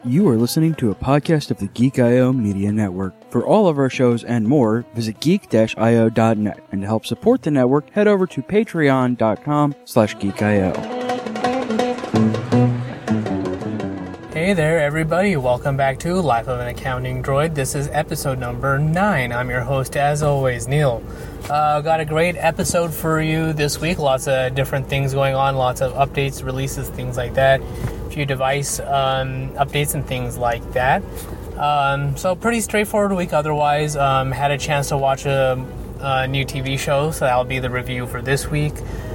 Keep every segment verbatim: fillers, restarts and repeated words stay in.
You are listening to a podcast of the Geek dot I O Media Network. For all of our shows and more, visit geek dash I O dot net. And to help support the network, head over to patreon dot com slash geek dot I O. Hey there, everybody. Welcome back to Life of an Accounting Droid. This is episode number nine. I'm your host, as always, Neil. Uh, got a great episode for you this week. Lots of different things going on. Lots of updates, releases, things like that. Few device um, updates and things like that. Um, so pretty straightforward week otherwise. Um, had a chance to watch a, a new T V show, so that'll be the review for this week.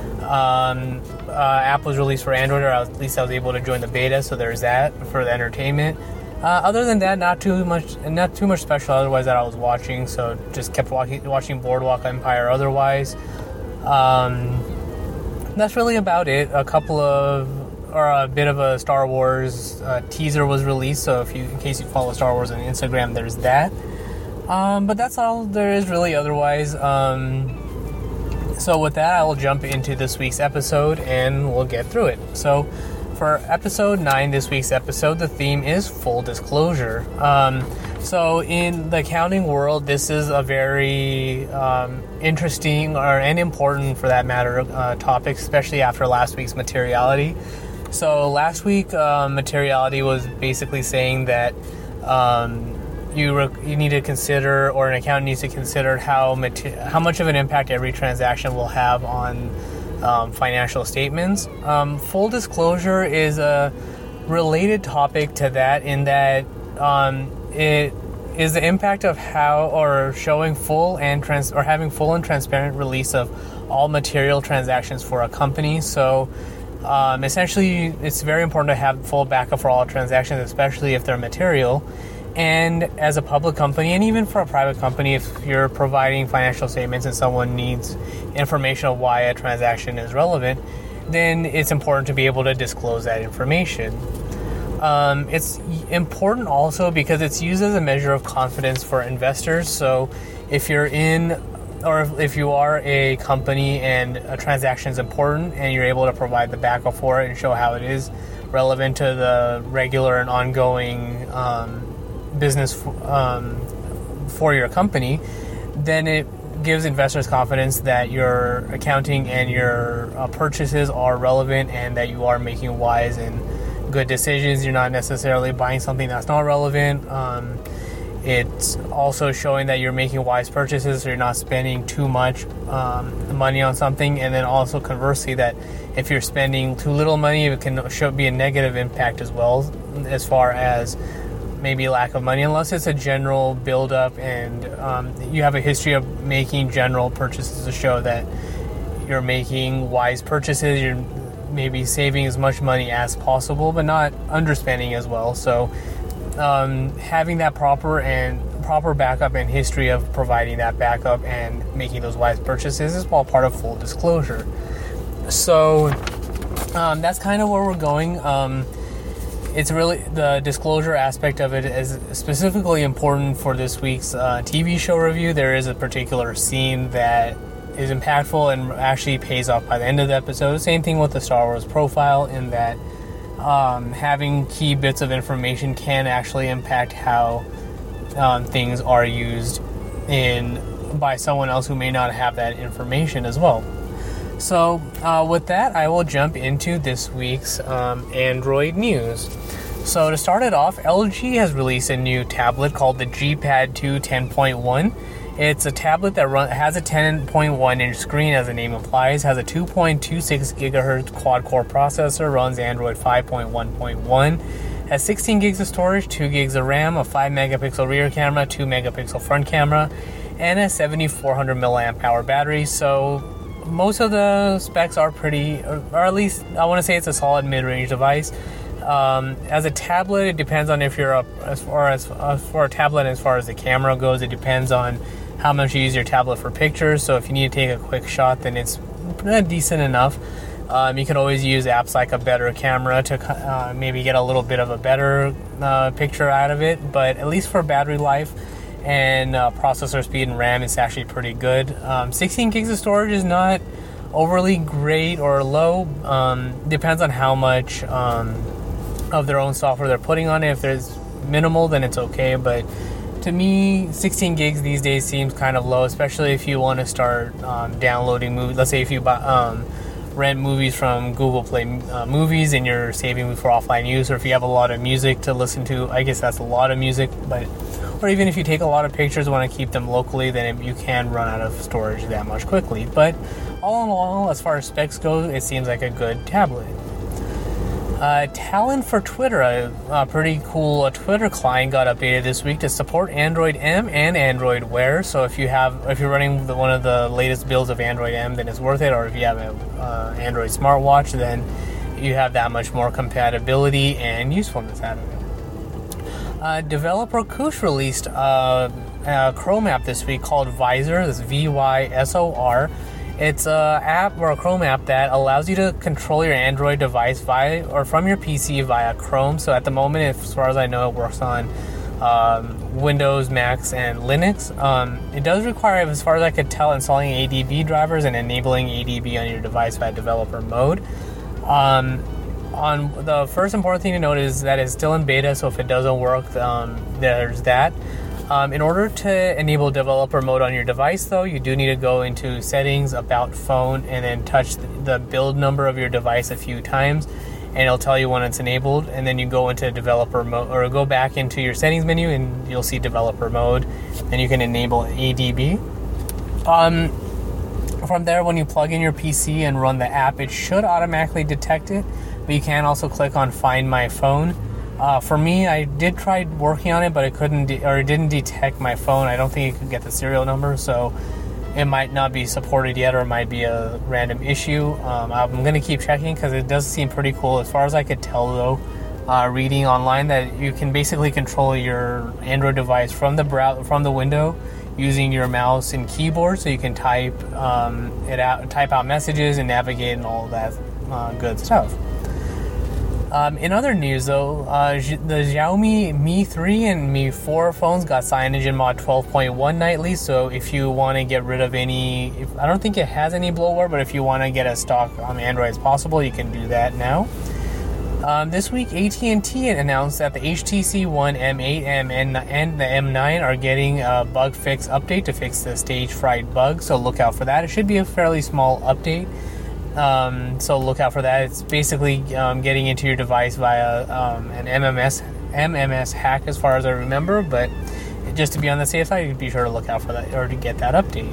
Um, uh, app was released for Android, or at least I was able to join the beta, so there's that for the entertainment. Uh, other than that, not too much, not too much special otherwise that I was watching. So just kept walking, watching Boardwalk Empire. Otherwise, um, that's really about it. A couple of or a bit of a Star Wars uh, teaser was released, so if you, in case you follow Star Wars on Instagram, there's that. Um, but that's all there is really otherwise. Um, so with that, I will jump into this week's episode and we'll get through it. So for episode nine, this week's episode, the theme is full disclosure. Um, so in the accounting world, this is a very um, interesting or and important, for that matter, uh, topic, especially after last week's materiality. So last week, uh, materiality was basically saying that um, you rec- you need to consider, or an accountant needs to consider how mater- how much of an impact every transaction will have on um, financial statements. Um, full disclosure is a related topic to that, in that um, it is the impact of how, or showing full and trans- or having full and transparent release of all material transactions for a company. So Um, essentially, it's very important to have full backup for all transactions, especially if they're material. And as a public company, and even for a private company, if you're providing financial statements and someone needs information on why a transaction is relevant, then it's important to be able to disclose that information. Um, it's important also because it's used as a measure of confidence for investors. So if you're in or if, if you are a company and a transaction is important and you're able to provide the backup for it and show how it is relevant to the regular and ongoing um, business um, for your company, then it gives investors confidence that your accounting and your uh, purchases are relevant and that you are making wise and good decisions. You're not necessarily buying something that's not relevant. Um, It's also showing that you're making wise purchases, so you're not spending too much um, money on something. And then also conversely, that if you're spending too little money, it can show, be a negative impact as well, as far as maybe lack of money, unless it's a general build-up and um, you have a history of making general purchases to show that you're making wise purchases. You're maybe saving as much money as possible, but not underspending as well. So Um, having that proper and proper backup and history of providing that backup and making those wise purchases is all part of full disclosure. So um, that's kind of where we're going. Um, it's really the disclosure aspect of it is specifically important for this week's uh, T V show review. There is a particular scene that is impactful and actually pays off by the end of the episode. Same thing with the Star Wars profile, in that Um, having key bits of information can actually impact how um, things are used in by someone else who may not have that information as well. So uh, with that, I will jump into this week's um, Android news. So to start it off, L G has released a new tablet called the G Pad two ten point one. It's a tablet that run, has a ten point one inch screen, as the name implies, has a two point two six gigahertz quad-core processor, runs Android five point one point one, has sixteen gigs of storage, two gigs of RAM, a five megapixel rear camera, two megapixel front camera, and a seventy-four hundred milliamp hour battery. So most of the specs are pretty, or at least I want to say it's a solid mid-range device. Um, as a tablet, it depends on if you're up as far as uh, for a tablet. As far as the camera goes, it depends on how much you use your tablet for pictures. So if you need to take a quick shot, then it's decent enough. Um, you can always use apps like a better camera to uh, maybe get a little bit of a better uh, picture out of it. But at least for battery life and uh, processor speed and RAM, it's actually pretty good. Um, sixteen gigs of storage is not overly great or low. Um, depends on how much um, of their own software they're putting on it. If there's minimal, then it's okay, but to me, sixteen gigs these days seems kind of low, especially if you want to start um, downloading movies. Let's say if you buy, um, rent movies from Google Play uh, Movies and you're saving for offline use, or if you have a lot of music to listen to. I guess that's a lot of music, but or even if you take a lot of pictures and want to keep them locally, then you can run out of storage that much quickly. But all in all, as far as specs go, it seems like a good tablet. Uh, Talon for Twitter, a, a pretty cool uh, Twitter client, got updated this week to support Android M and Android Wear. So if you have, if you're running the, one of the latest builds of Android M, then it's worth it. Or if you have an uh, Android smartwatch, then you have that much more compatibility and usefulness out of it. Uh, developer Kush released uh, a Chrome app this week called Visor. That's V Y S O R. It's an app or a Chrome app that allows you to control your Android device via or from your P C via Chrome. So at the moment, as far as I know, it works on um, Windows, Macs, and Linux. Um, it does require, as far as I could tell, installing A D B drivers and enabling A D B on your device via developer mode. Um, on the first important thing to note is that it's still in beta, so if it doesn't work, um, there's that. Um, in order to enable developer mode on your device, though, you do need to go into Settings, About Phone, and then touch the build number of your device a few times, and it'll tell you when it's enabled. And then you go into developer mode, or go back into your settings menu, and you'll see developer mode, and you can enable A D B. Um, from there, when you plug in your P C and run the app, it should automatically detect it, but you can also click on Find My Phone. Uh, for me, I did try working on it, but it couldn't, de- or it didn't detect my phone. I don't think it could get the serial number, so it might not be supported yet, or it might be a random issue. Um, I'm going to keep checking because it does seem pretty cool. As far as I could tell, though, uh, reading online, that you can basically control your Android device from the brow- from the window using your mouse and keyboard, so you can type um, it out, type out messages and navigate and all that uh, good stuff. Um, in other news, though, uh, the Xiaomi Mi three and Mi four phones got CyanogenMod twelve point one nightly, so if you want to get rid of any, if, I don't think it has any bloatware, but if you want to get as stock on Android as possible, you can do that now. Um, this week, A T and T announced that the H T C One M eight M and, and the M nine are getting a bug fix update to fix the stage fright bug, so look out for that. It should be a fairly small update. Um, so look out for that. It's basically um, getting into your device via um, an M M S M M S hack, as far as I remember. But just to be on the safe side, be sure to look out for that, or to get that update.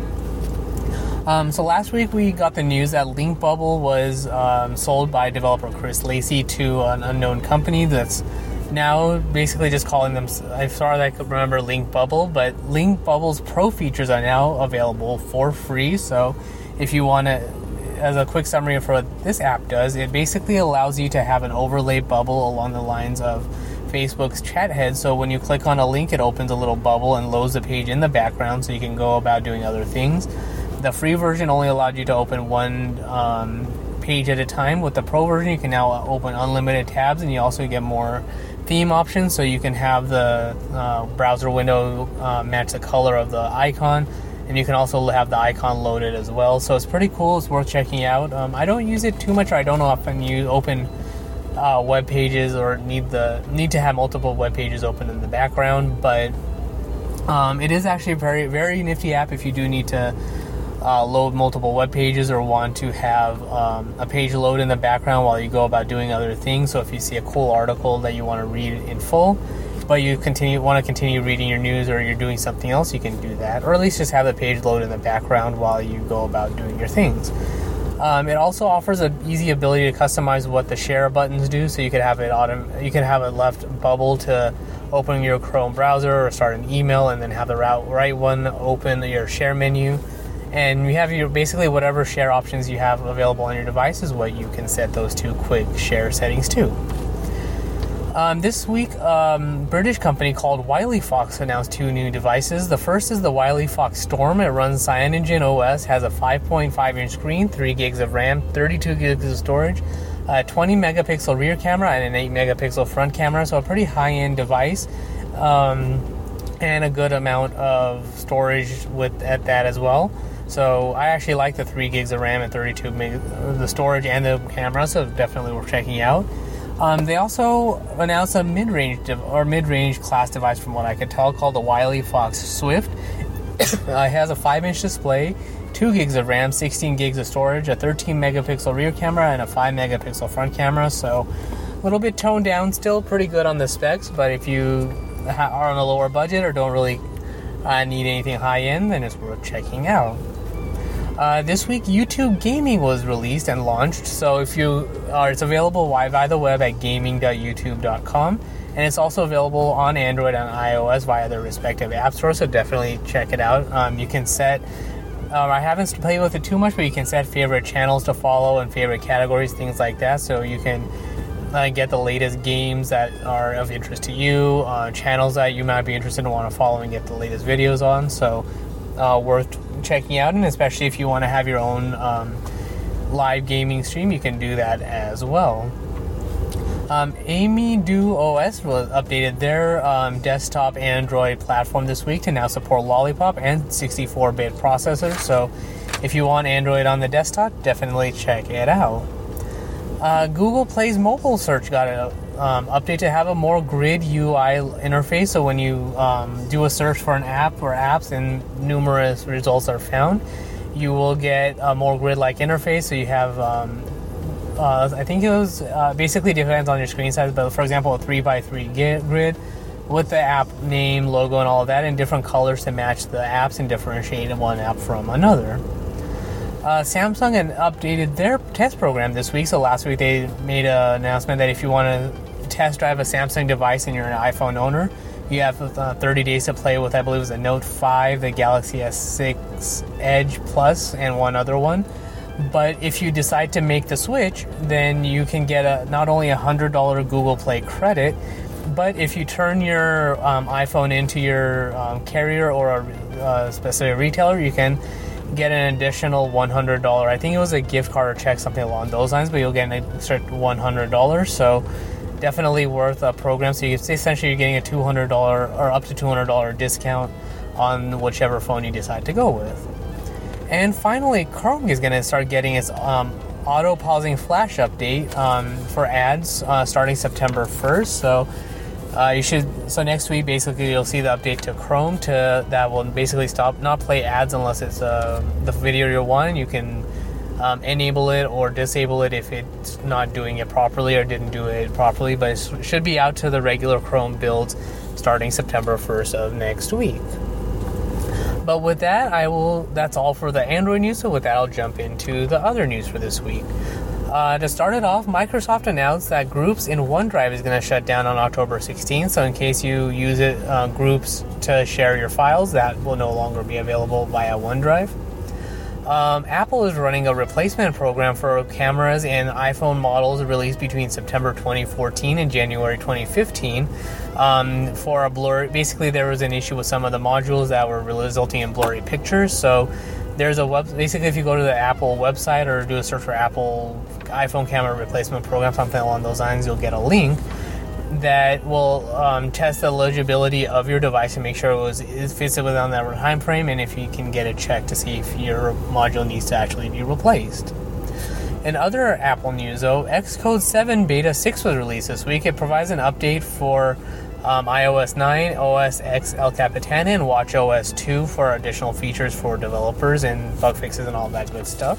Um, so last week we got the news that LinkBubble was um, sold by developer Chris Lacey to an unknown company that's now basically just calling them, as far as I could remember, LinkBubble. But LinkBubble's Pro features are now available for free. So if you want to, as a quick summary of what this app does, it basically allows you to have an overlay bubble along the lines of Facebook's chat head. So when you click on a link, it opens a little bubble and loads the page in the background, so you can go about doing other things. The free version only allowed you to open one um, page at a time. With the Pro version, you can now open unlimited tabs, and you also get more theme options, so you can have the uh, browser window uh, match the color of the icon. And you can also have the icon loaded as well. So it's pretty cool. It's worth checking out. Um, I don't use it too much. Or I don't often use open uh, web pages or need the need to have multiple web pages open in the background. But um, it is actually a very, very nifty app if you do need to uh, load multiple web pages or want to have um, a page load in the background while you go about doing other things. So if you see a cool article that you want to read in full, but you continue want to continue reading your news, or you're doing something else, you can do that, or at least just have the page load in the background while you go about doing your things. Um, it also offers an easy ability to customize what the share buttons do, so you could have it autom- you can have a left bubble to open your Chrome browser or start an email, and then have the right one open your share menu. And you have your basically whatever share options you have available on your device is what you can set those two quick share settings to. Um, this week, um, British company called Wiley Fox announced two new devices. The first is the Wiley Fox Storm. It runs Cyanogen O S, has a five point five inch screen, three gigs of RAM, thirty-two gigs of storage, a twenty megapixel rear camera, and an eight megapixel front camera. So a pretty high-end device, um, and a good amount of storage with at that as well. So I actually like the three gigs of RAM and thirty-two meg, the storage and the camera. So definitely worth checking out. Um, they also announced a mid-range dev- or mid-range class device, from what I could tell, called the Wiley Fox Swift. uh, it has a five-inch display, two gigs of RAM, sixteen gigs of storage, a thirteen megapixel rear camera, and a five megapixel front camera. So a little bit toned down, still pretty good on the specs. But if you ha- are on a lower budget or don't really uh, need anything high-end, then it's worth checking out. Uh, this week, YouTube Gaming was released and launched, so if you are, it's available via the web at gaming dot youtube dot com, and it's also available on Android and iOS via their respective app stores, so definitely check it out. Um, you can set, um, I haven't played with it too much, but you can set favorite channels to follow and favorite categories, things like that, so you can uh, get the latest games that are of interest to you, uh, channels that you might be interested in want to follow and get the latest videos on, so uh, worth checking out, and especially if you want to have your own um, live gaming stream, you can do that as well. Um, AmiDuOS was updated their um, desktop Android platform this week to now support Lollipop and sixty-four bit processors, so if you want Android on the desktop, definitely check it out. Uh, Google Play's mobile search got an um, update to have a more grid U I interface, so when you um, do a search for an app or apps and numerous results are found, you will get a more grid-like interface. So you have, um, uh, I think it was, uh, basically depends on your screen size, but for example, a three by three grid with the app name, logo, and all of that in different colors to match the apps and differentiate one app from another. Uh, Samsung had updated their test program this week. So last week they made an announcement that if you want to test drive a Samsung device and you're an iPhone owner, you have uh, thirty days to play with, I believe it was the Note five, the Galaxy S six Edge Plus, and one other one. But if you decide to make the switch, then you can get a, not only a one hundred dollars Google Play credit, but if you turn your um, iPhone into your um, carrier or a uh, specific retailer, you can get an additional one hundred dollars. I think it was a gift card or check, something along those lines, but you'll get an extra one hundred dollars. So definitely worth a program. So you can say essentially you're getting a two hundred dollars or up to two hundred dollars discount on whichever phone you decide to go with. And finally, Chrome is going to start getting its um, auto pausing flash update um, for ads uh, starting September first. So Uh, you should. So next week, basically, you'll see the update to Chrome to that will basically stop not play ads unless it's uh, the video you want. You can um, enable it or disable it if it's not doing it properly or didn't do it properly. But it should be out to the regular Chrome builds starting September first of next week. But with that, I will. That's all for the Android news. So with that, I'll jump into the other news for this week. Uh, to start it off, Microsoft announced that Groups in OneDrive is going to shut down on October sixteenth. So in case you use it, uh, Groups to share your files, that will no longer be available via OneDrive. Um, Apple is running a replacement program for cameras and iPhone models released between September twenty fourteen and January twenty fifteen. Um, for a blur, basically there was an issue with some of the modules that were resulting in blurry pictures. So there's a web. Basically, if you go to the Apple website or do a search for Apple iPhone camera replacement program, something along those lines, you'll get a link that will um, test the eligibility of your device and make sure it was it fits it within that time frame, and if you can get it checked to see if your module needs to actually be replaced. In other Apple news, though, Xcode seven Beta six was released this week. It provides an update for um, i O S nine, O S X El Capitan, and watchOS two for additional features for developers and bug fixes and all that good stuff.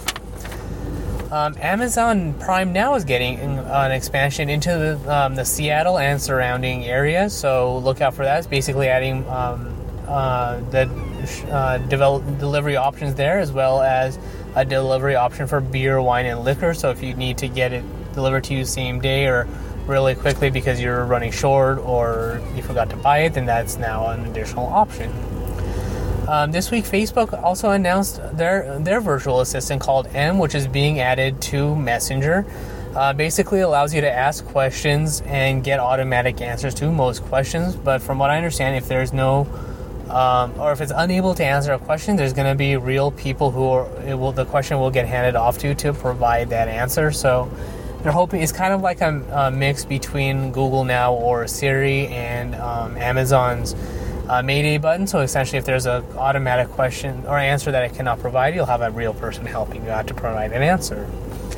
Um, Amazon Prime Now is getting an expansion into the, um, the Seattle and surrounding areas, so look out for that. It's basically adding um, uh, the uh, develop, delivery options there, as well as a delivery option for beer, wine, and liquor. So if you need to get it delivered to you same day or really quickly because you're running short or you forgot to buy it, then that's now an additional option. Um, this week, Facebook also announced their their virtual assistant called M, which is being added to Messenger. Uh, basically allows you to ask questions and get automatic answers to most questions. But from what I understand, if there's no, um, or if it's unable to answer a question, there's going to be real people who are, it will the question will get handed off to to provide that answer. So they're hoping it's kind of like a, a mix between Google Now or Siri and um, Amazon's Uh, Mayday button. So essentially, if there's an automatic question or answer that it cannot provide, you'll have a real person helping you out to provide an answer.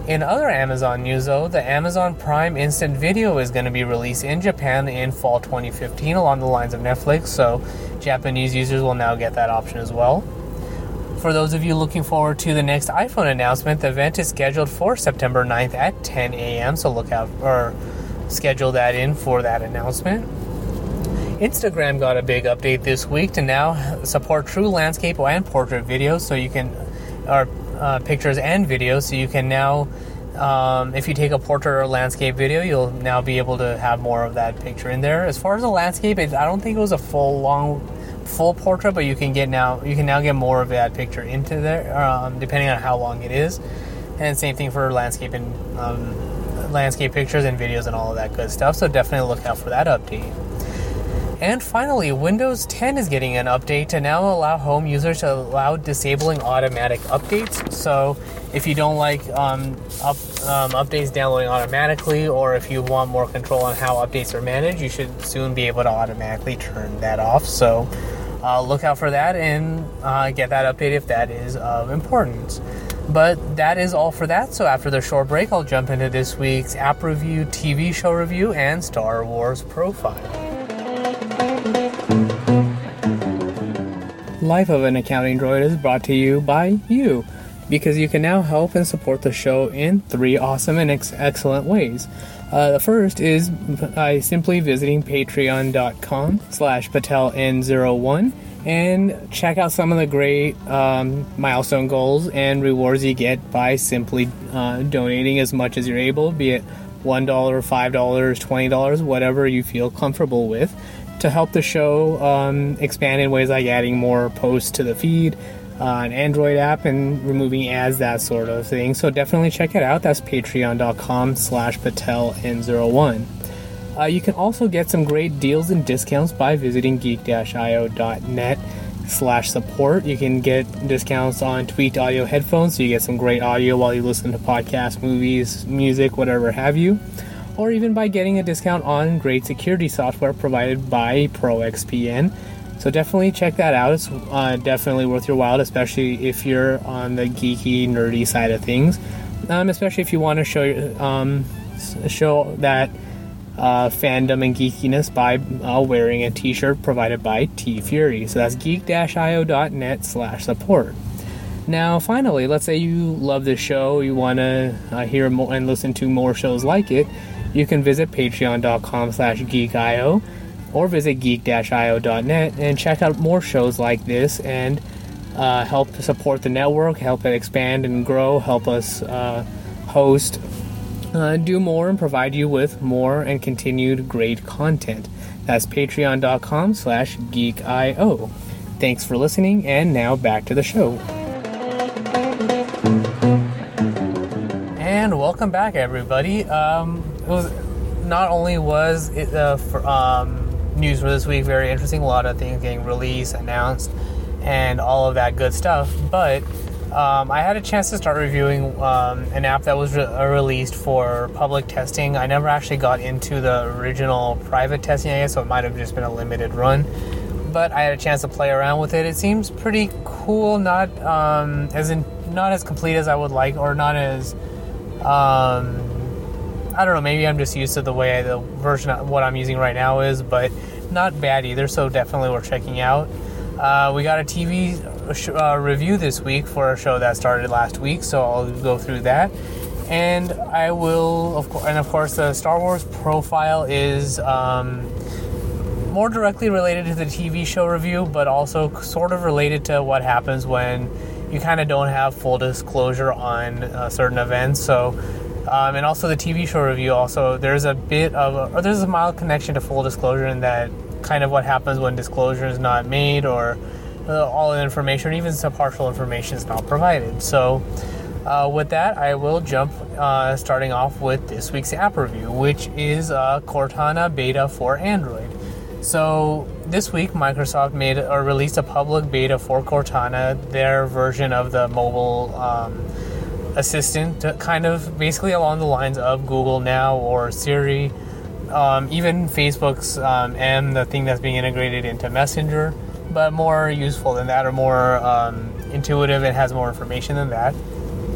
In other Amazon news, though, the Amazon Prime Instant Video is going to be released in Japan in fall twenty fifteen along the lines of Netflix, so Japanese users will now get that option as well. For those of you looking forward to the next iPhone announcement, the event is scheduled for September ninth at ten a.m., so look out or schedule that in for that announcement. Instagram got a big update this week to now support true landscape and portrait videos, so you can, or uh, pictures and videos, so you can now, um, if you take a portrait or landscape video, you'll now be able to have more of that picture in there. As far as the landscape, it, I don't think it was a full long, full portrait, but you can get now, you can now get more of that picture into there, um, depending on how long it is. And same thing for landscape and um, landscape pictures and videos and all of that good stuff. So definitely look out for that update. And finally, Windows ten is getting an update to now allow home users to allow disabling automatic updates. So if you don't like um, up, um, updates downloading automatically, or if you want more control on how updates are managed, you should soon be able to automatically turn that off. So uh, look out for that and uh, get that update if that is of importance. But that is all for that. So after the short break, I'll jump into this week's app review, T V show review, and Star Wars profile. Life of an Accounting Droid is brought to you by you, because you can now help and support the show in three awesome and ex- excellent ways. Uh, the first is by simply visiting patreon.com slash patel n zero one and check out some of the great um, milestone goals and rewards you get by simply uh, donating as much as you're able, be it one dollar, five dollars, twenty dollars, whatever you feel comfortable with, to help the show um, expand in ways like adding more posts to the feed, uh, an Android app, and removing ads, that sort of thing. So definitely check it out. That's patreon.com slash patel n01. Uh, you can also get some great deals and discounts by visiting geek-io.net slash support. You can get discounts on tweaked audio headphones, so you get some great audio while you listen to podcasts, movies, music, whatever have you. Or even by getting a discount on great security software provided by ProXPN. So definitely check that out. It's uh, definitely worth your while, especially if you're on the geeky, nerdy side of things. Um, especially if you want to show um, show that uh, fandom and geekiness by uh, wearing a t-shirt provided by T-Fury. So that's geek-io.net slash support. Now, finally, let's say you love this show, you want to uh, hear more and listen to more shows like it. You can visit patreon.com slash geekio or visit geek-io.net and check out more shows like this and uh, help support the network, help it expand and grow, help us uh, host, uh, do more, and provide you with more and continued great content. That's patreon.com slash geekio. Thanks for listening, and now back to the show. And welcome back, everybody. Um, it was not only was it uh, for, um, news for this week very interesting, a lot of things getting released, announced, and all of that good stuff, but um, I had a chance to start reviewing um, an app that was re- released for public testing. I never actually got into the original private testing, I guess, so it might have just been a limited run, but I had a chance to play around with it. It seems pretty cool, not um, as in not as complete as I would like, or not as um, I don't know, maybe I'm just used to the way the version of what I'm using right now is, but not bad either, so definitely worth checking out. Uh, we got a T V sh- uh, review this week for a show that started last week, so I'll go through that. And I will, of course, and of course, the Star Wars profile is um, more directly related to the T V show review, but also sort of related to what happens when you kind of don't have full disclosure on uh, certain events. So, um, and also the T V show review. Also, there's a bit of, a, or there's a mild connection to full disclosure in that kind of what happens when disclosure is not made, or uh, all the information, or even some partial information is not provided. So, uh, with that, I will jump, uh, starting off with this week's app review, which is uh, Cortana Beta for Android. So this week, Microsoft made or released a public beta for Cortana, their version of the mobile um, assistant, kind of basically along the lines of Google Now or Siri, um, even Facebook's um, M, the thing that's being integrated into Messenger, but more useful than that, or more um, intuitive and has more information than that.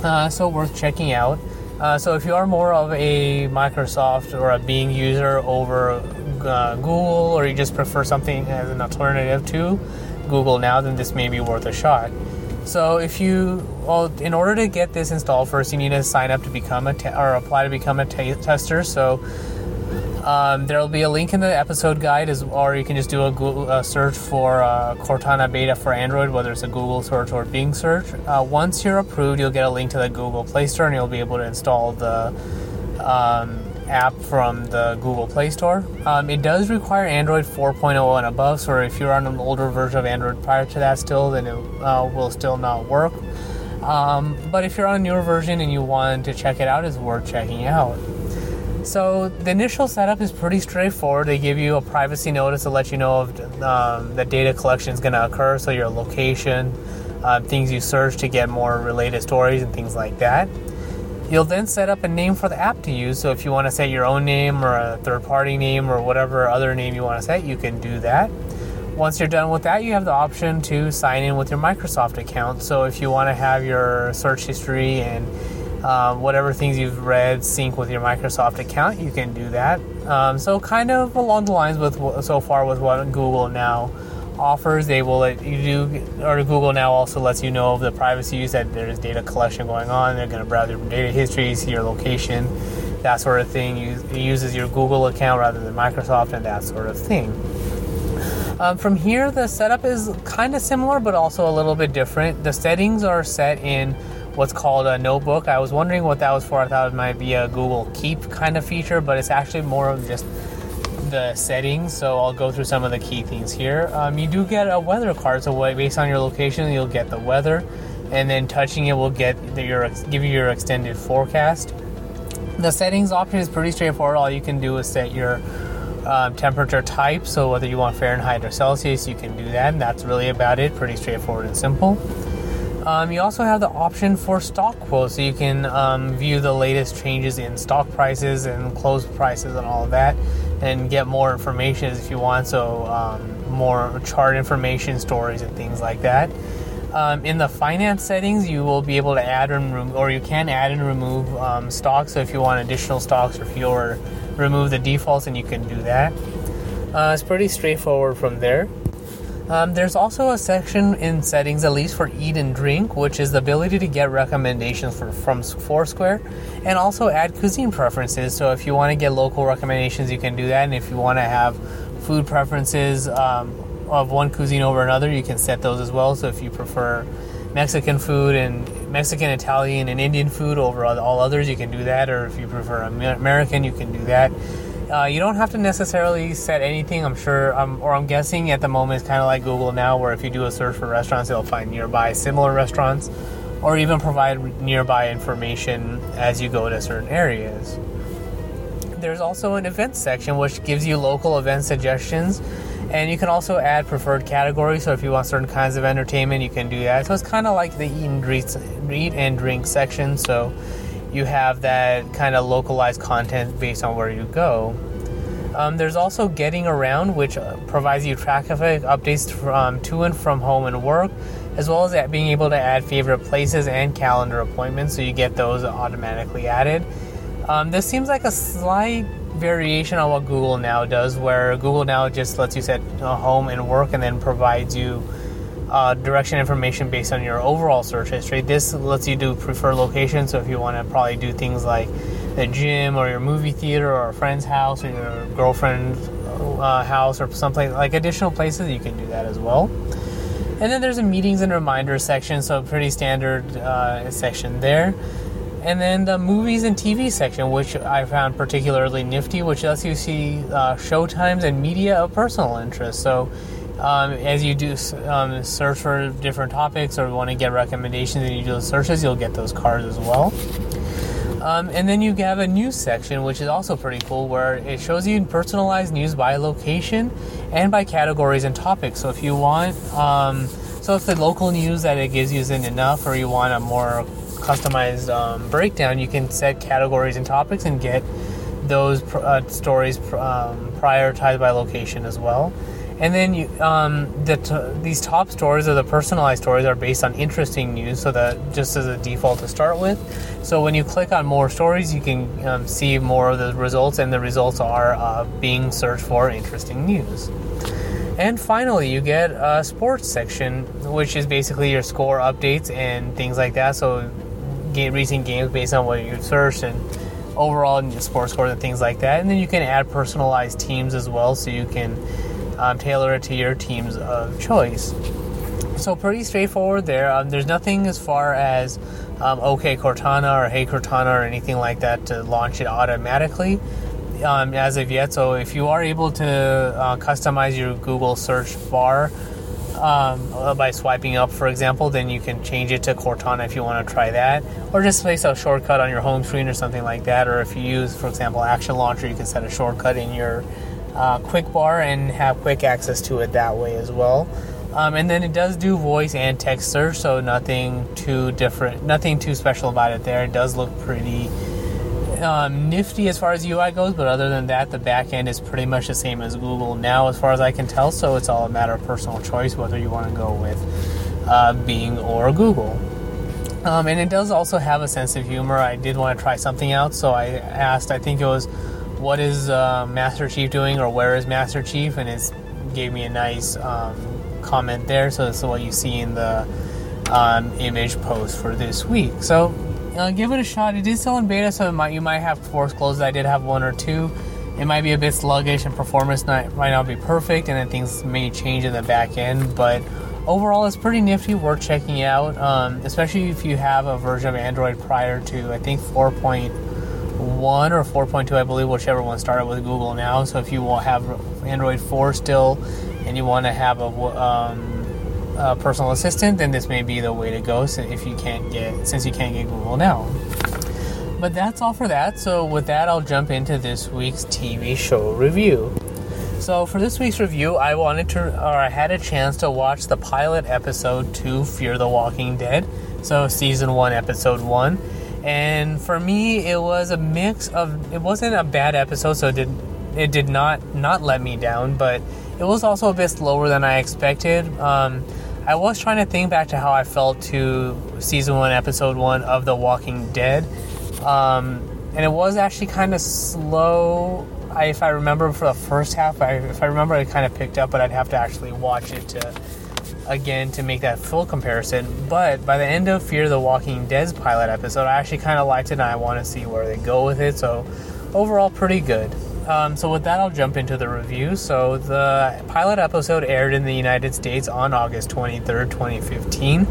uh, so worth checking out. Uh, so if you are more of a Microsoft or a Bing user over uh, Google, or you just prefer something as an alternative to Google Now, then this may be worth a shot. So if you, well, in order to get this installed, first you need to sign up to become a, te- or apply to become a t- tester. So um, there will be a link in the episode guide, as, or you can just do a Google uh, search for uh, Cortana Beta for Android, whether it's a Google search or Bing search. Uh, once you're approved, you'll get a link to the Google Play Store, and you'll be able to install the um, app from the Google Play Store. Um, it does require Android four point oh and above, so if you're on an older version of Android prior to that still, then it uh, will still not work. Um, but if you're on a newer version and you want to check it out, it's worth checking out. So the initial setup is pretty straightforward. They give you a privacy notice to let you know if um, the data collection is going to occur, so your location, uh, things you search to get more related stories and things like that. You'll then set up a name for the app to use. So if you want to set your own name or a third-party name or whatever other name you want to set, you can do that. Once you're done with that, you have the option to sign in with your Microsoft account. So if you want to have your search history and um, whatever things you've read sync with your Microsoft account, you can do that. Um, so kind of along the lines with so far with what Google Now offers. They will let you do, or Google Now also lets you know of the privacy use, that there's data collection going on. They're going to browse your data history, see your location, that sort of thing. It uses your Google account rather than Microsoft, and that sort of thing. Um, from here, the setup is kind of similar, but also a little bit different. The settings are set in what's called a notebook. I was wondering what that was for. I thought it might be a Google Keep kind of feature, but it's actually more of just the settings. So I'll go through some of the key things here. Um, you do get a weather card, so based on your location, you'll get the weather, and then touching it will get your give you your extended forecast. The settings option is pretty straightforward. All you can do is set your um, temperature type, so whether you want Fahrenheit or Celsius, you can do that, and that's really about it. Pretty straightforward and simple. Um, you also have the option for stock quotes, so you can um, view the latest changes in stock prices and close prices and all of that, and get more information if you want, so um, more chart information, stories, and things like that. Um, in the finance settings, you will be able to add and remove, or you can add and remove um, stocks. So if you want additional stocks, or if you were to remove the defaults, then you can do that. Uh, it's pretty straightforward from there. Um, there's also a section in settings, at least for eat and drink, which is the ability to get recommendations for, from Foursquare, and also add cuisine preferences. So if you want to get local recommendations, you can do that. And if you want to have food preferences um, of one cuisine over another, you can set those as well. So if you prefer Mexican food and Mexican, Italian, and Indian food over all others, you can do that. Or if you prefer American, you can do that. Uh, you don't have to necessarily set anything. I'm sure, um, or I'm guessing at the moment it's kind of like Google Now, where if you do a search for restaurants, it'll find nearby similar restaurants, or even provide nearby information as you go to certain areas. There's also an events section, which gives you local event suggestions, and you can also add preferred categories. So if you want certain kinds of entertainment, you can do that. So it's kind of like the eat and drink, eat and drink section. So you have that kind of localized content based on where you go. Um, there's also Getting Around, which uh, provides you traffic updates from to and from home and work, as well as being able to add favorite places and calendar appointments, so you get those automatically added. Um, this seems like a slight variation on what Google Now does, where Google Now just lets you set uh, home and work and then provides you Uh, direction information based on your overall search history. This lets you do preferred location, so if you want to probably do things like the gym or your movie theater or a friend's house or your girlfriend's uh, house or something like additional places, you can do that as well. And then there's a meetings and reminders section, so pretty standard uh, section there. And then the movies and T V section, which I found particularly nifty, which lets you see uh, showtimes and media of personal interest. So Um, as you do um, search for different topics or want to get recommendations and you do those searches, you'll get those cards as well. Um, and then you have a news section, which is also pretty cool, where it shows you personalized news by location and by categories and topics. So if you want, um, so if the local news that it gives you isn't enough, or you want a more customized um, breakdown, you can set categories and topics and get those uh, stories um, prioritized by location as well. And then you, um, the t- these top stories or the personalized stories are based on interesting news, so that just as a default to start with. So when you click on more stories, you can um, see more of the results, and the results are uh, being searched for interesting news. And finally, you get a sports section, which is basically your score updates and things like that. So get recent games based on what you searched and overall sports scores and things like that. And then you can add personalized teams as well, so you can Um, tailor it to your teams of choice. So pretty straightforward there. Um, there's nothing as far as um, OK Cortana or Hey Cortana or anything like that to launch it automatically um, as of yet. So if you are able to uh, customize your Google search bar um, by swiping up, for example, then you can change it to Cortana if you want to try that, or just place a shortcut on your home screen or something like that. Or if you use, for example, Action Launcher, you can set a shortcut in your Uh, quick bar and have quick access to it that way as well. Um, and then it does do voice and text search, so nothing too different, nothing too special about it there. It does look pretty um, nifty as far as U I goes, but other than that, the back end is pretty much the same as Google now as far as I can tell, so it's all a matter of personal choice whether you want to go with uh, Bing or Google. Um, and it does also have a sense of humor. I did want to try something out, so I asked, I think it was, what is uh, Master Chief doing, or where is Master Chief? And it gave me a nice um, comment there. So this is what you see in the um, image post for this week. So uh, give it a shot. It is still in beta, so it might, you might have force closes. I did have one or two. It might be a bit sluggish, and performance not, might not be perfect, and then things may change in the back end. But overall, it's pretty nifty, worth checking out, um, especially if you have a version of Android prior to, I think, four point one or four point two, I believe, whichever one started with Google now. So if you will have Android four still and you want to have a, um, a personal assistant, then this may be the way to go. So if you can't get, since you can't get Google now. But that's all for that. So with that, I'll jump into this week's T V show review. So for this week's review, I wanted to, or I had a chance to watch the pilot episode to Fear the Walking Dead. So season one, episode one. And for me, it was a mix of, it wasn't a bad episode, so it did, it did not, not let me down, but it was also a bit slower than I expected. Um, I was trying to think back to how I felt to season one, episode one of The Walking Dead. Um, and it was actually kind of slow. I, if I remember for the first half, I, if I remember, I kind of picked up, but I'd have to actually watch it to, again, to make that full comparison. But by the end of Fear the Walking Dead's pilot episode, I actually kind of liked it, and I want to see where they go with it. So overall, pretty good. Um, so with that, I'll jump into the review. So the pilot episode aired in the United States on August twenty-third, twenty fifteen.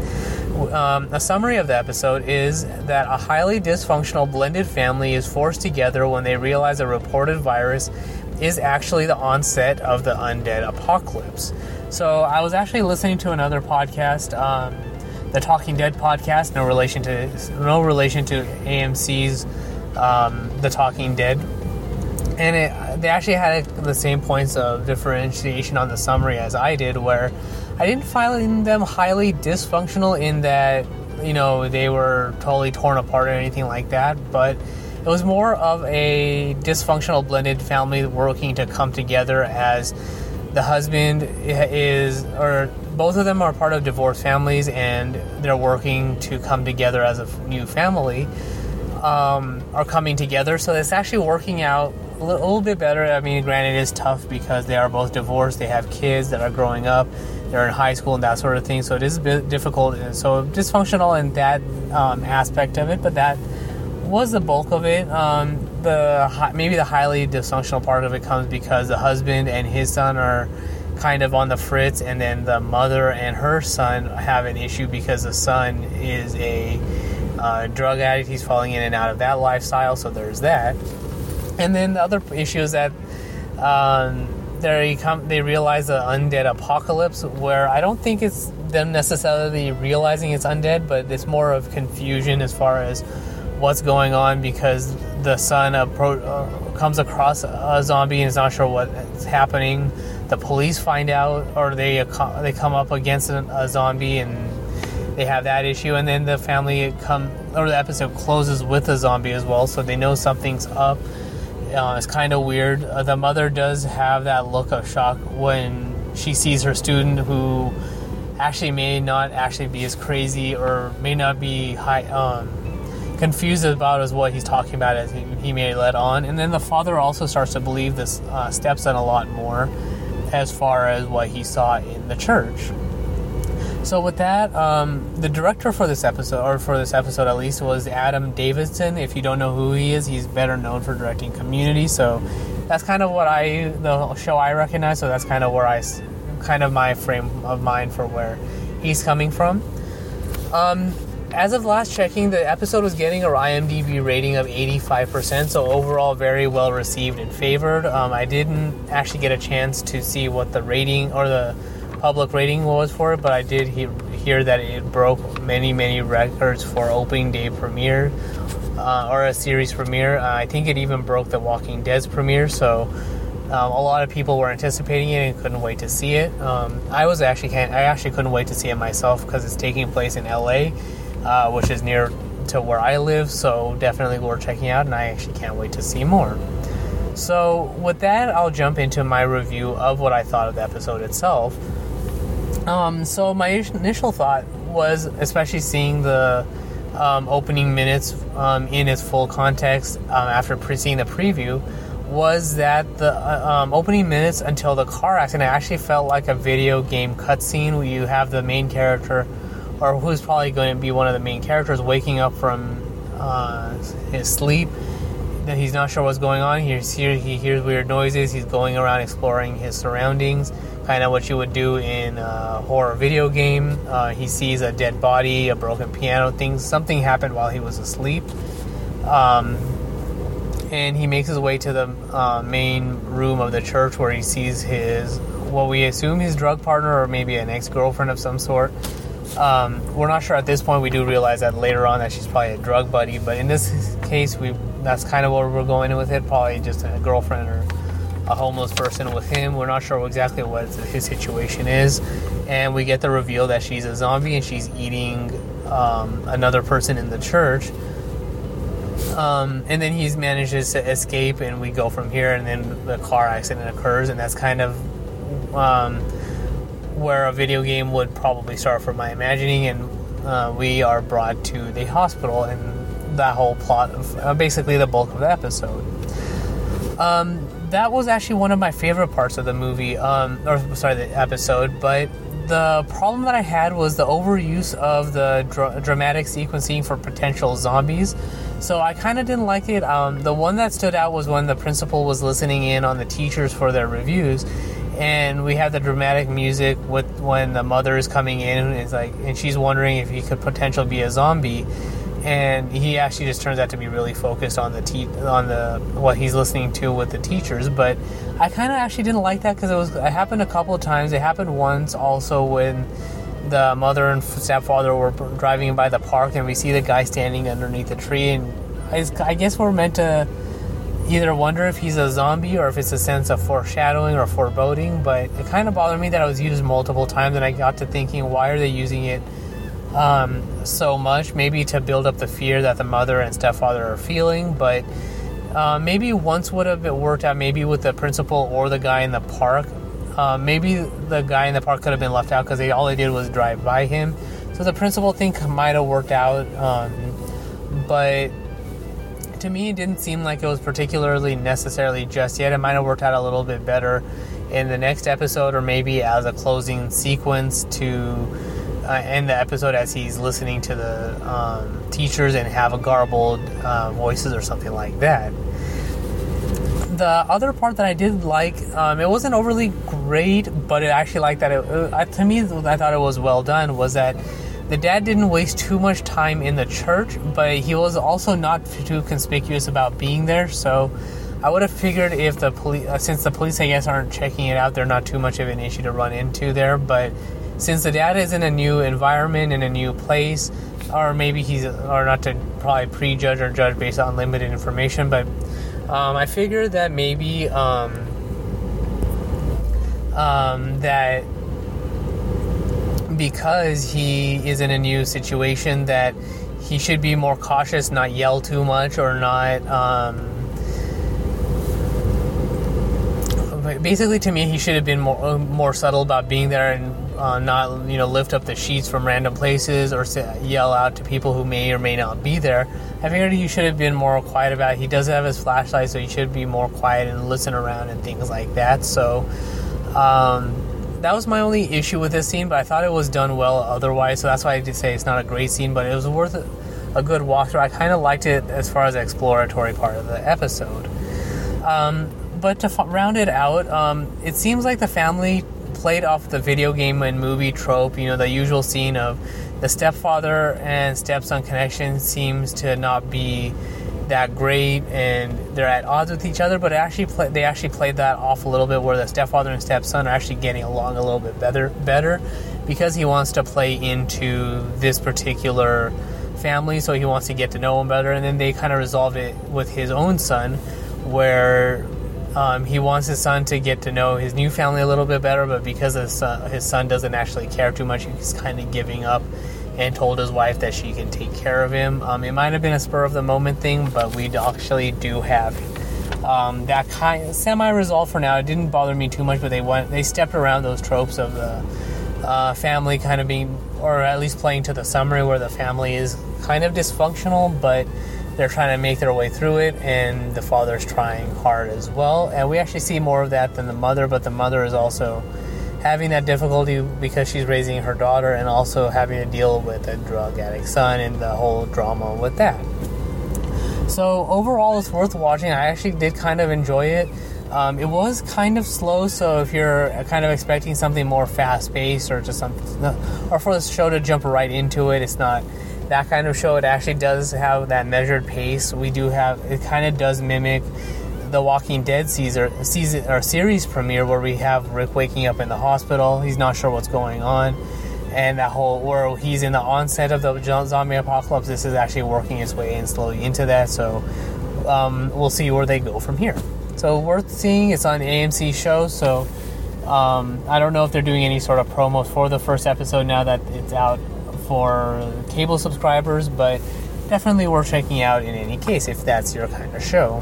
Um, a summary of the episode is that a highly dysfunctional blended family is forced together when they realize a reported virus is actually the onset of the undead apocalypse. So I was actually listening to another podcast, um, the Talking Dead podcast, no relation to no relation to A M C's um, The Talking Dead, and it, they actually had the same points of differentiation on the summary as I did, where I didn't find them highly dysfunctional in that, you know, they were totally torn apart or anything like that, but it was more of a dysfunctional blended family working to come together as the husband is, or both of them are part of divorced families, and they're working to come together as a new family, um, are coming together. So it's actually working out a little bit better. I mean, granted, it is tough because they are both divorced. They have kids that are growing up. They're in high school and that sort of thing. So it is a bit difficult. So dysfunctional in that um, aspect of it, but that was the bulk of it. Um, the maybe the highly dysfunctional part of it comes because the husband and his son are kind of on the fritz, and then the mother and her son have an issue because the son is a uh, drug addict. He's falling in and out of that lifestyle, so there's that. And then the other issue is that um, they come, they realize the undead apocalypse, where I don't think it's them necessarily realizing it's undead, but it's more of confusion as far as what's going on, because the son appro- uh, comes across a zombie and is not sure what's happening. The police find out, or they uh, they come up against a, a zombie, and they have that issue. And then the family come, or the episode closes with a zombie as well, so they know something's up. Uh, it's kind of weird. Uh, the mother does have that look of shock when she sees her student who actually may not actually be as crazy or may not be high, um, confused about as what he's talking about as he, he may let on. And then the father also starts to believe this uh, stepson a lot more as far as what he saw in the church. So with that, um, the director for this episode, or for this episode at least, was Adam Davidson. If you don't know who he is, he's better known for directing Community. So that's kind of what I, the show I recognize. So that's kind of where I, kind of my frame of mind for where he's coming from. Um, as of last checking, the episode was getting a IMDb rating of eighty-five percent. So overall, very well received and favored. Um, I didn't actually get a chance to see what the rating or the public rating was for it, but I did he- hear that it broke many, many records for opening day premiere uh, or a series premiere. Uh, I think it even broke The Walking Dead's premiere, so um, a lot of people were anticipating it and couldn't wait to see it. Um, I was actually can't, I actually couldn't wait to see it myself because it's taking place in L A, uh, which is near to where I live, so definitely worth checking out, and I actually can't wait to see more. So with that, I'll jump into my review of what I thought of the episode itself. Um, so my initial thought was, especially seeing the um, opening minutes um, in its full context um, after pre- seeing the preview, was that the uh, um, opening minutes until the car accident actually felt like a video game cutscene where you have the main character, or who's probably going to be one of the main characters, waking up from uh, his sleep. That he's not sure what's going on. He's here, he hears weird noises. He's going around exploring his surroundings, kind of what you would do in a horror video game. Uh, he sees a dead body, a broken piano, things. Something happened while he was asleep. Um, and he makes his way to the uh, main room of the church where he sees his, what we assume his drug partner or maybe an ex-girlfriend of some sort. Um, we're not sure at this point. We do realize that later on that she's probably a drug buddy, but in this case, we that's kind of where we're going with it. Probably just a girlfriend or a homeless person with him. We're not sure exactly what his situation is, and we get the reveal that she's a zombie and she's eating um, another person in the church. Um, and then he manages to escape, and we go from here. And then the car accident occurs, and that's kind of um, where a video game would probably start from my imagining. And uh, we are brought to the hospital, and that whole plot of uh, basically the bulk of the episode. Um, that was actually one of my favorite parts of the movie, um, or sorry, the episode. But the problem that I had was the overuse of the dra- dramatic sequencing for potential zombies. So I kind of didn't like it. Um, the one that stood out was when the principal was listening in on the teachers for their reviews, and we had the dramatic music with when the mother is coming in, and it's like, and she's wondering if he could potentially be a zombie. And he actually just turns out to be really focused on the te- on the what he's listening to with the teachers. But I kind of actually didn't like that because it was it happened a couple of times. It happened once also when the mother and stepfather were driving by the park, and we see the guy standing underneath the tree. And I, I guess we're meant to either wonder if he's a zombie or if it's a sense of foreshadowing or foreboding. But it kind of bothered me that it was used multiple times, and I got to thinking, why are they using it Um, so much? Maybe to build up the fear that the mother and stepfather are feeling, but uh, maybe once would have it worked out, maybe with the principal or the guy in the park. Uh, maybe the guy in the park could have been left out because they, all they did was drive by him. So the principal thing might have worked out, um, but to me it didn't seem like it was particularly necessarily just yet. It might have worked out a little bit better in the next episode, or maybe as a closing sequence to Uh, end the episode as he's listening to the um, teachers and have a garbled uh, voices or something like that. The other part that I did like, um, it wasn't overly great, but it actually liked that it, uh, to me, I thought it was well done, was that the dad didn't waste too much time in the church, but he was also not too conspicuous about being there. So I would have figured if the police, uh, since the police I guess aren't checking it out, they're not too much of an issue to run into there, but since the dad is in a new environment, in a new place, or maybe he's, or not to probably prejudge or judge based on limited information, but um, I figured that maybe um, um, that because he is in a new situation, that he should be more cautious, not yell too much, or not um, basically, to me, he should have been more more subtle about being there and uh, not, you know, lift up the sheets from random places or say, yell out to people who may or may not be there. I figured he should have been more quiet about it. He does have his flashlight, so he should be more quiet and listen around and things like that. So um, that was my only issue with this scene, but I thought it was done well otherwise. So that's why I did say it's not a great scene, but it was worth a, a good walkthrough. I kind of liked it as far as the exploratory part of the episode. Um, but to f- round it out, um, it seems like the family played off the video game and movie trope, you know, the usual scene of the stepfather and stepson connection seems to not be that great and they're at odds with each other, but it actually play, they actually played that off a little bit where the stepfather and stepson are actually getting along a little bit better, better because he wants to play into this particular family, so he wants to get to know him better, and then they kind of resolved it with his own son, where um, he wants his son to get to know his new family a little bit better, but because his son, his son doesn't actually care too much, he's kind of giving up and told his wife that she can take care of him. Um, it might have been a spur of the moment thing, but we actually do have um, that kind of semi-resolved for now. It didn't bother me too much, but they went they stepped around those tropes of the uh, family kind of being, or at least playing to the summary where the family is kind of dysfunctional, but they're trying to make their way through it, and the father's trying hard as well. And we actually see more of that than the mother, but the mother is also having that difficulty because she's raising her daughter and also having to deal with a drug addict son and the whole drama with that. So overall, it's worth watching. I actually did kind of enjoy it. Um, it was kind of slow, so if you're kind of expecting something more fast-paced or just something, or for the show to jump right into it, it's not that kind of show. It actually does have that measured pace. We do have, it kind of does mimic the Walking Dead season, season or series premiere where we have Rick waking up in the hospital. He's not sure what's going on, and that whole where he's in the onset of the zombie apocalypse. This is actually working its way in slowly into that. So um, we'll see where they go from here. So worth seeing. It's on A M C show. So um, I don't know if they're doing any sort of promos for the first episode now that it's out for cable subscribers, but definitely worth checking out in any case if that's your kind of show.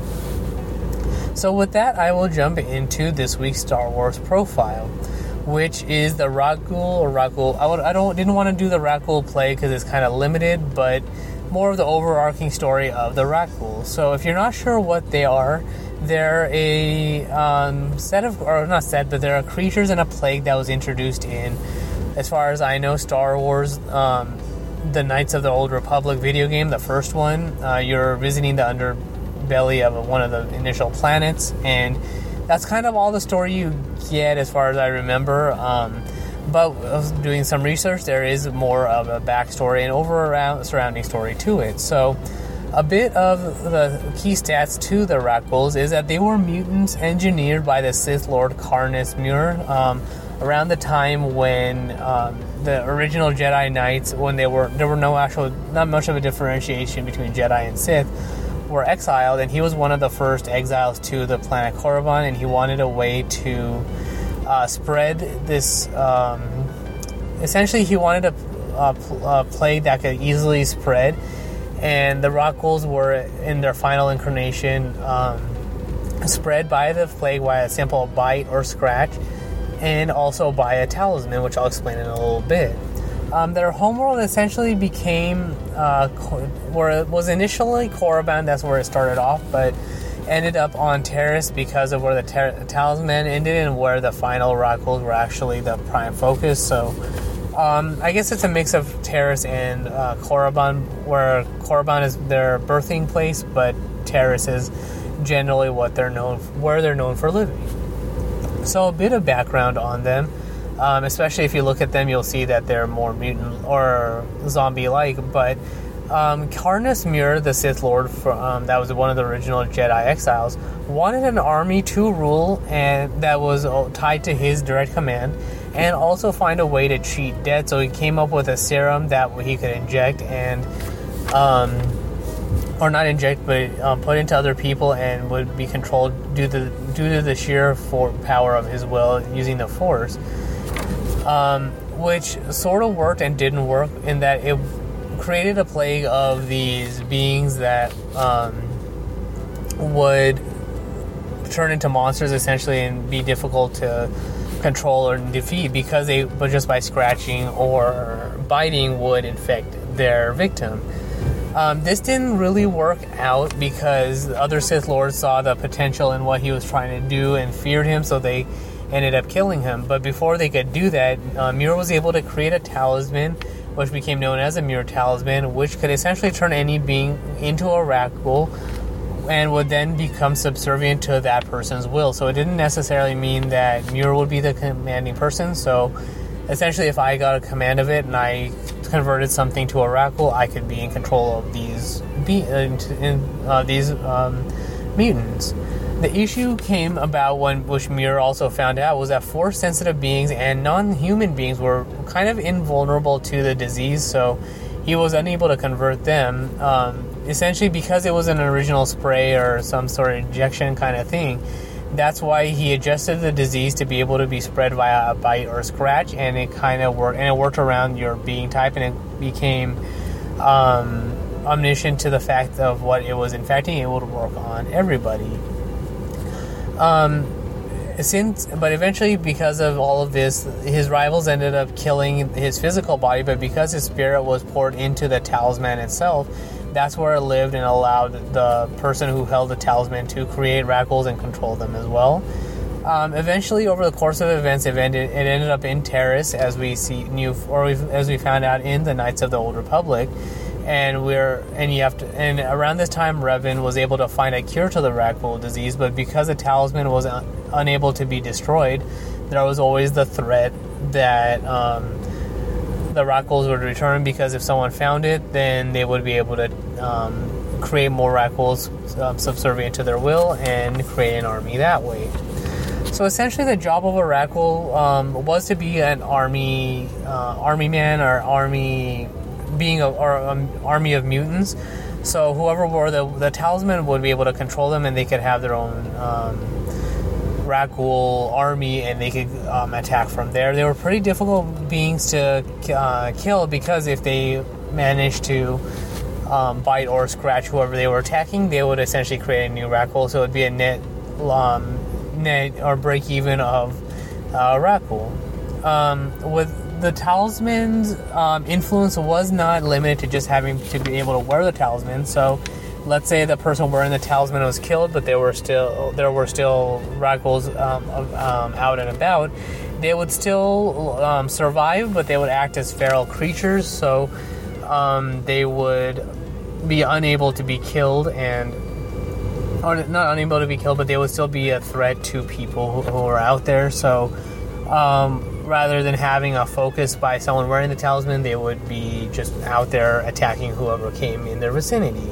So with that, I will jump into this week's Star Wars profile, which is the Rakghoul or Rakghoul. I, would, I don't didn't want to do the Rakghoul play because it's kind of limited, but more of the overarching story of the Rakghoul. So if you're not sure what they are, they're a um, set of, or not set, but they're creatures in a plague that was introduced in, as far as I know, Star Wars, um, the Knights of the Old Republic video game, the first one. Uh, you're visiting the underbelly of one of the initial planets, and that's kind of all the story you get as far as I remember. Um, but doing some research, there is more of a backstory and over around surrounding story to it. So a bit of the key stats to the Rakghouls is that they were mutants engineered by the Sith Lord Karness Muir um, around the time when um, the original Jedi Knights, when they were there were no actual, not much of a differentiation between Jedi and Sith, were exiled, and he was one of the first exiles to the planet Korriban, and he wanted a way to uh, spread this. Um, essentially, he wanted a, a, a plague that could easily spread, and the Rakghouls were in their final incarnation um, spread by the plague by a simple bite or scratch, and also by a talisman, which I'll explain in a little bit. Um, their homeworld essentially became, uh, where it was initially Korriban, that's where it started off, but ended up on Taris because of where the tar- talisman ended and where the final Rakghouls were actually the prime focus. So um, I guess it's a mix of Taris and uh, Korriban, where Korriban is their birthing place, but Taris is generally what they're known, where they're known for living. So a bit of background on them. Um, especially if you look at them, you'll see that they're more mutant or zombie-like. But um, Karness Muir, the Sith Lord, for, um, that was one of the original Jedi exiles, wanted an army to rule and that was tied to his direct command, and also find a way to cheat death. So he came up with a serum that he could inject and, um, or not inject, but um, put into other people, and would be controlled due to due to the sheer for power of his will using the Force. Um, which sort of worked and didn't work in that it created a plague of these beings that um, would turn into monsters essentially and be difficult to control or defeat because they, but just by scratching or biting would infect their victim. Um, this didn't really work out because other Sith Lords saw the potential in what he was trying to do and feared him, so they ended up killing him. But before they could do that, uh, Muir was able to create a talisman, which became known as a Muir Talisman, which could essentially turn any being into a Rakghoul and would then become subservient to that person's will. So it didn't necessarily mean that Muir would be the commanding person. So essentially, if I got a command of it and I converted something to a Rakghoul, I could be in control of these be- uh, uh, these um, mutants. The issue came about when, which Muir also found out, was that Force-sensitive beings and non-human beings were kind of invulnerable to the disease, so he was unable to convert them. Um, essentially, because it was an original spray or some sort of injection kind of thing, that's why he adjusted the disease to be able to be spread via a bite or scratch, and it kind of worked, and it worked around your being type, and it became um, omniscient to the fact of what it was infecting. It would work on everybody. Um, since, but eventually, because of all of this, his rivals ended up killing his physical body, but because his spirit was poured into the talisman itself, that's where it lived and allowed the person who held the talisman to create Rakghouls and control them as well. Um, eventually, over the course of events, it ended, it ended up in Taris, as we see new, or as we found out in the Knights of the Old Republic. And we're and you have to and around this time, Revan was able to find a cure to the Rakghoul disease, but because the talisman was un, unable to be destroyed, there was always the threat that um, the Rakghouls would return, because if someone found it, then they would be able to um, create more Rakghouls um, subservient to their will and create an army that way. So essentially, the job of a Rakghoul um, was to be an army, uh, army man or army being a, or an army of mutants. So whoever wore the, the talisman would be able to control them, and they could have their own um, Rakghoul army, and they could um, attack from there. They were pretty difficult beings to uh, kill, because if they managed to um, bite or scratch whoever they were attacking, they would essentially create a new Rakghoul. So it would be a net, um, net or break even of uh, Rakghoul. Um, with the talisman's um, influence was not limited to just having to be able to wear the talisman. So let's say the person wearing the talisman was killed, but there were still there were still Rakghouls um, um, out and about. They would still um, survive, but they would act as feral creatures. So um, they would be unable to be killed, and or not unable to be killed, but they would still be a threat to people who, who are out there. So um, rather than having a focus by someone wearing the talisman, they would be just out there attacking whoever came in their vicinity.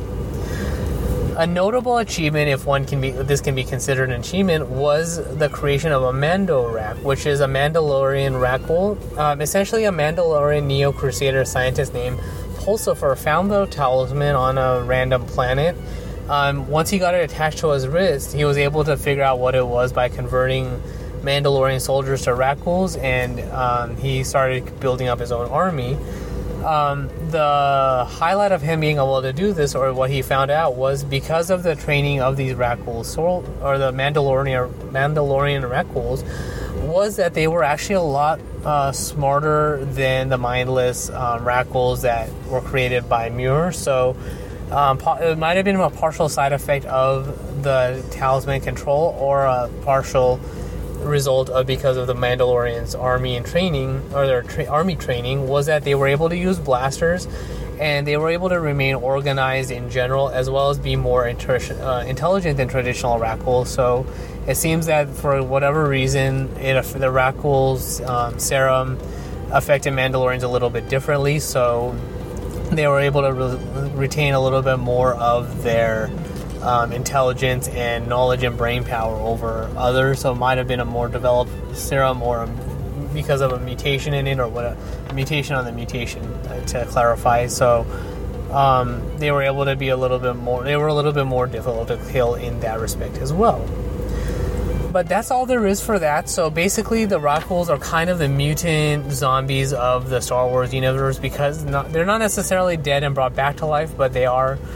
A notable achievement, if one can be, this can be considered an achievement, was the creation of a Mandorak, which is a Mandalorian Rakghoul. Um, essentially, a Mandalorian Neo-Crusader scientist named Pulsifer found the talisman on a random planet. Um, once he got it attached to his wrist, he was able to figure out what it was by converting Mandalorian soldiers to Rakghouls, and um, he started building up his own army. Um, the highlight of him being able to do this, or what he found out, was because of the training of these Rakghouls, or the Mandalorian Mandalorian Rakghouls, was that they were actually a lot uh, smarter than the mindless um, Rakghouls that were created by Muir. So um, it might have been a partial side effect of the talisman control, or a partial result of because of the Mandalorians' army and training, or their tra- army training, was that they were able to use blasters, and they were able to remain organized in general, as well as be more inter- uh, intelligent than traditional Rakghouls. So it seems that for whatever reason, it, the Rakghouls' um, serum affected Mandalorians a little bit differently, so they were able to re- retain a little bit more of their Um, intelligence and knowledge and brain power over others. So it might have been a more developed serum, or a, because of a mutation in it, or what a, a mutation on the mutation, uh, to clarify. So um, they were able to be a little bit more, they were a little bit more difficult to kill in that respect as well. But that's all there is for that. So basically, the Rakghouls are kind of the mutant zombies of the Star Wars universe, because not, they're not necessarily dead and brought back to life, but they are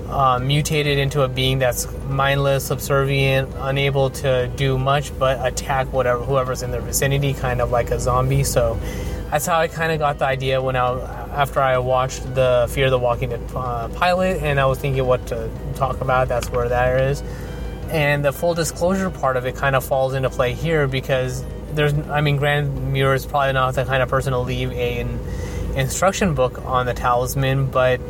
uh, mutated into a being that's mindless, subservient, unable to do much but attack whatever whoever's in their vicinity, kind of like a zombie. So that's how I kind of got the idea when I, after I watched the Fear the Walking Dead uh, pilot, and I was thinking what to talk about. That's where that is. And the full disclosure part of it kind of falls into play here because there's, I mean, Grant Muir is probably not the kind of person to leave a, an instruction book on the talisman, but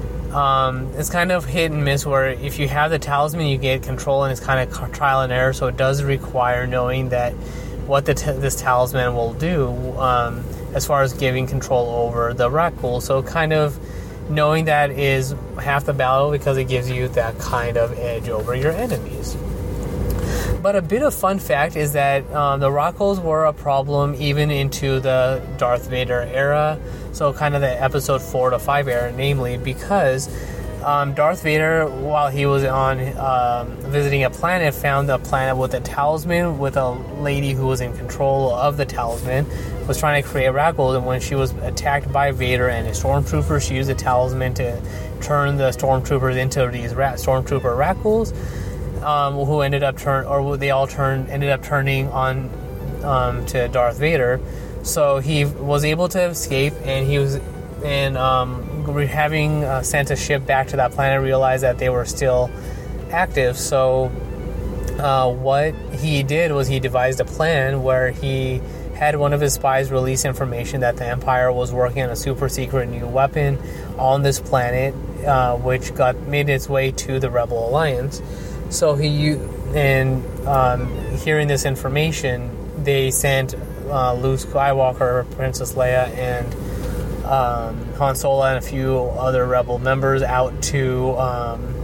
um, it's kind of hit and miss where if you have the talisman, you get control, and it's kind of trial and error. So it does require knowing that what the t- this talisman will do um, as far as giving control over the Rakghoul. So kind of knowing that is half the battle because it gives you that kind of edge over your enemies. But a bit of fun fact is that um, the Rakghouls were a problem even into the Darth Vader era, so kind of the episode four to five era, namely because um, Darth Vader, while he was on um, visiting a planet, found a planet with a talisman with a lady who was in control of the talisman, was trying to create Rakghouls, and when she was attacked by Vader and his stormtroopers, she used the talisman to turn the stormtroopers into these rat stormtrooper Rakghouls. Um, who ended up turn, or they all turned, ended up turning on um, to Darth Vader. So he was able to escape, and he was, and um, having uh, sent a ship back to that planet, realized that they were still active. So uh, what he did was he devised a plan where he had one of his spies release information that the Empire was working on a super secret new weapon on this planet, uh, which got made its way to the Rebel Alliance. So he, and um, hearing this information, they sent uh, Luke Skywalker, Princess Leia, and um, Han Solo and a few other Rebel members out to um,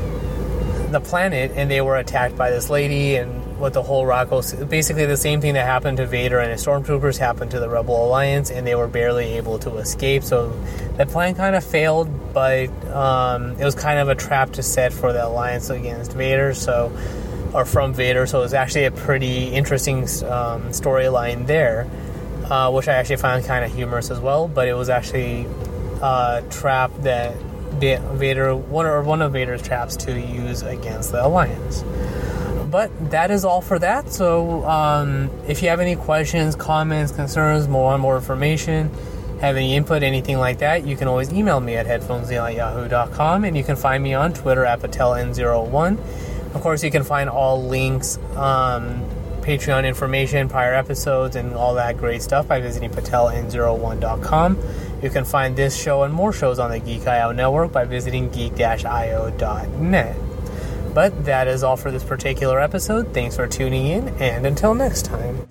the planet, and they were attacked by this lady, and what the whole Rakghoul, basically the same thing that happened to Vader and his stormtroopers happened to the Rebel Alliance, and they were barely able to escape. So that plan kind of failed, but um, it was kind of a trap to set for the Alliance against Vader, so, or from Vader. So it was actually a pretty interesting um, storyline there, uh, which I actually found kind of humorous as well. But it was actually a trap that Vader, one or one of Vader's traps to use against the Alliance. But that is all for that. So um, if you have any questions, comments, concerns, more more information, have any input, anything like that, you can always email me at headphonesneil at yahoo dot com, and you can find me on Twitter at patel n zero one. Of course, you can find all links, um, Patreon information, prior episodes, and all that great stuff by visiting patel n zero one dot com. You can find this show and more shows on the Geek I O network by visiting geek dash i o dot net. But that is all for this particular episode. Thanks for tuning in, and until next time.